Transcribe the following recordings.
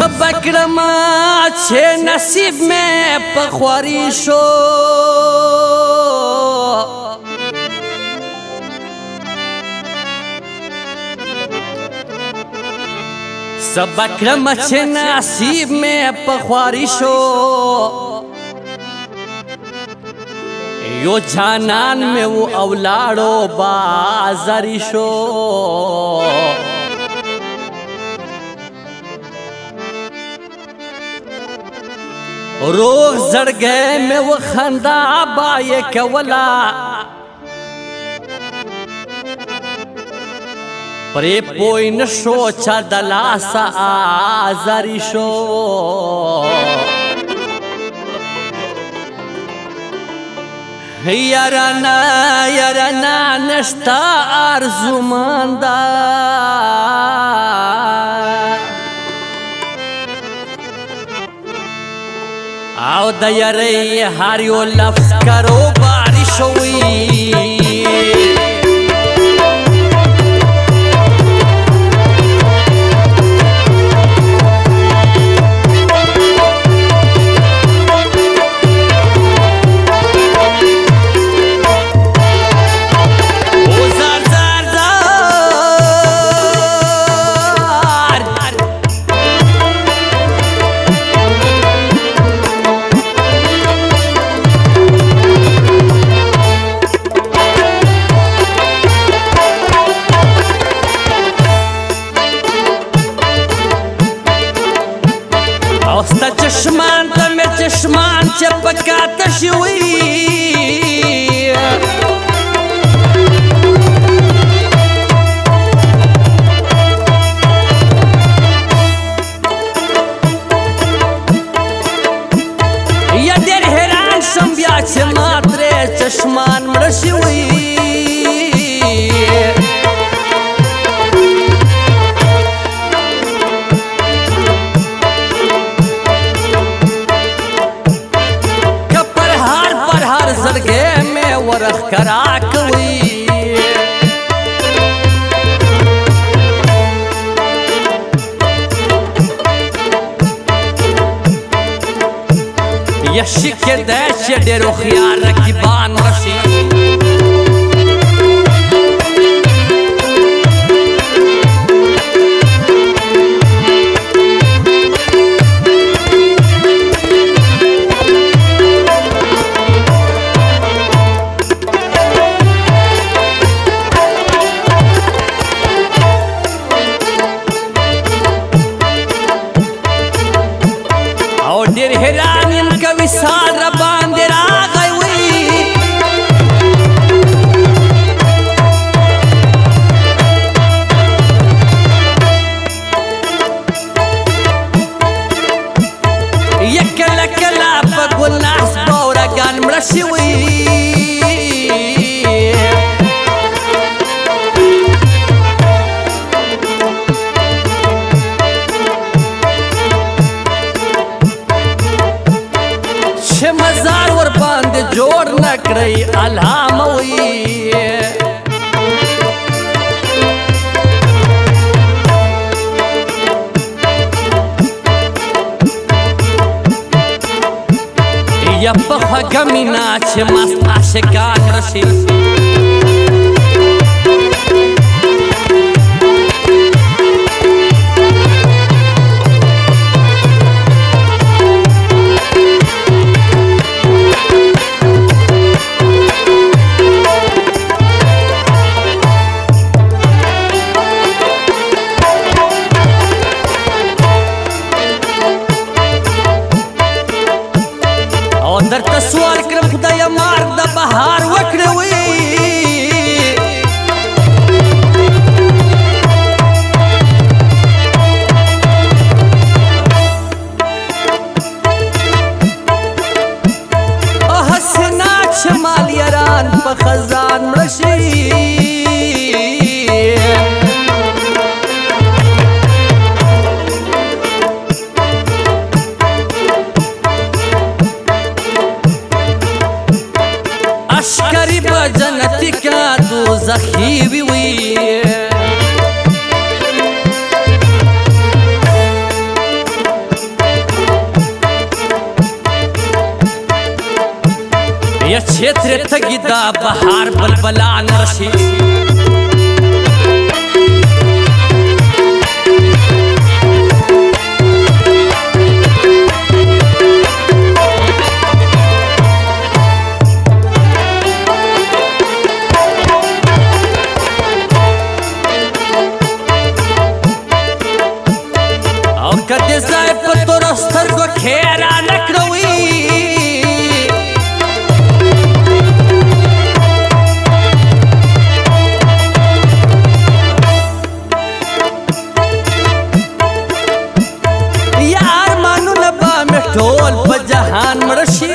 سبق رما چھے نصیب میں پخواری شو سبق رما چھے نصیب میں پخواری شو یو جانان میں وہ اولادو بازاری شو روغ زڑ گئے میں وہ خندا بائے کولا پرے پوئی نشو چا دلاسا آزاری شو یارانا یارانا نشتا آرزو ماندا او دا یاری هاریو لفظ کرو باری شوی اوستا چشمان تا میں چشمان چپکاتا شوی یا دیر حیران شم بیا چه ماترے چشمان مر شوی زرگے میں ورخ کراکوی یشی کے دیش دیرو خیار رکیبان رشی دیر حیرانیم کوي سال را باندې راغی وی یکلا کلا په ګل ناس باورګان مړه شوي مزار ور باندې جوړ نکړی الهاموي یا په غمینا چې مست عاشقان رشي در تسوار کرم خدای مارک دا بهار وکړوي او حسنات شمال یاران په خزان مړشي اشکری با جنتی کا دوزخی وی क्षेत्र थगिदा बहार बलबलान रशी कदे जाए पतो रस्तर को खेरा नकरवी यार मानू नबा में ढोल बजहान मरशी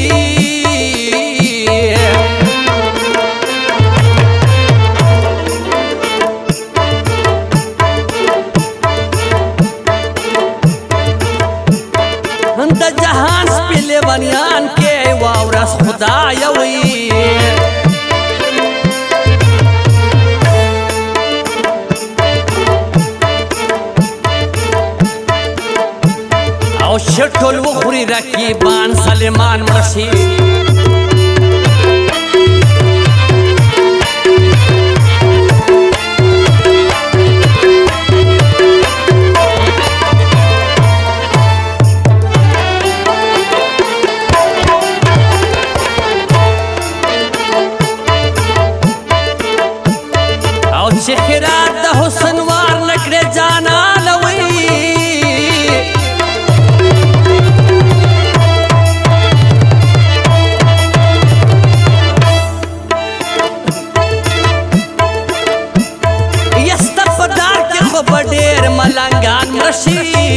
जहान पिले बनियान के वावरस खुदा यवी औ शटोल वखरी रकीबान सलेमान मरशी शिखरात द हुसन वार नकरे जाना लवी यस्तपदार के खबडेर मलंगान रशी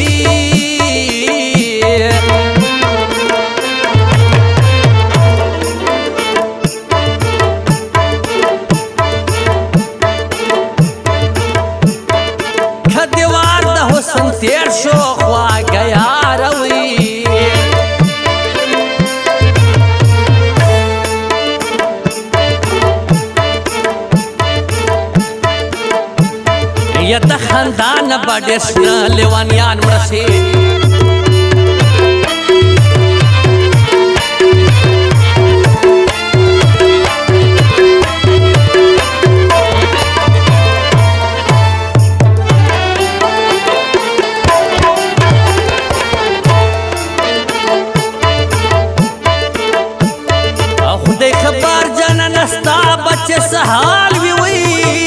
तेर शो ख्वा गया रवी यत खानदान बडेस्ना लेवानियान मरशी खबर जना नस्ता बच्चे सहाल भी हुई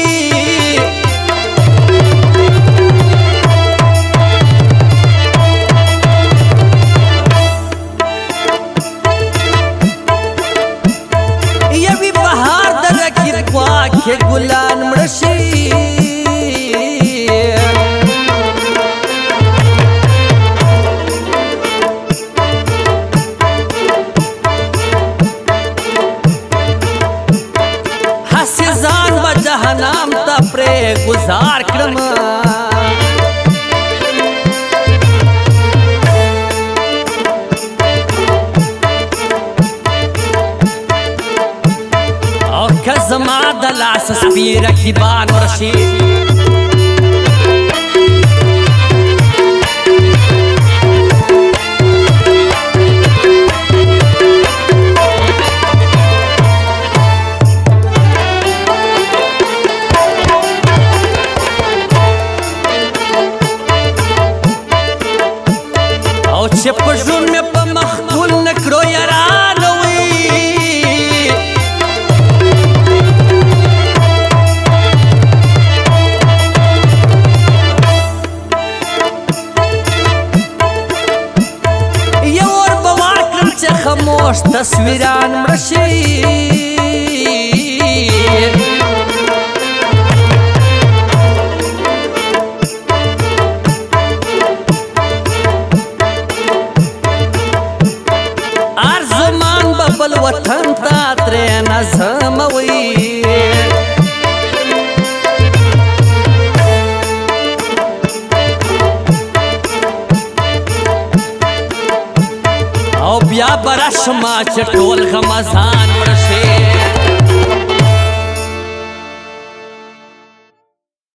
ये भी बहार दर की के गुलान मरशी जहनाम तपरे गुजार क्रम और खजमा दलास स्पीर की बान रशी पजुन में पमखुल नकरो यारानवी ये और बवाकन से खामोश तस्वीरान मरशी वतन तात्रे नजमवी औ ब्या बरश मा चटोल खमसान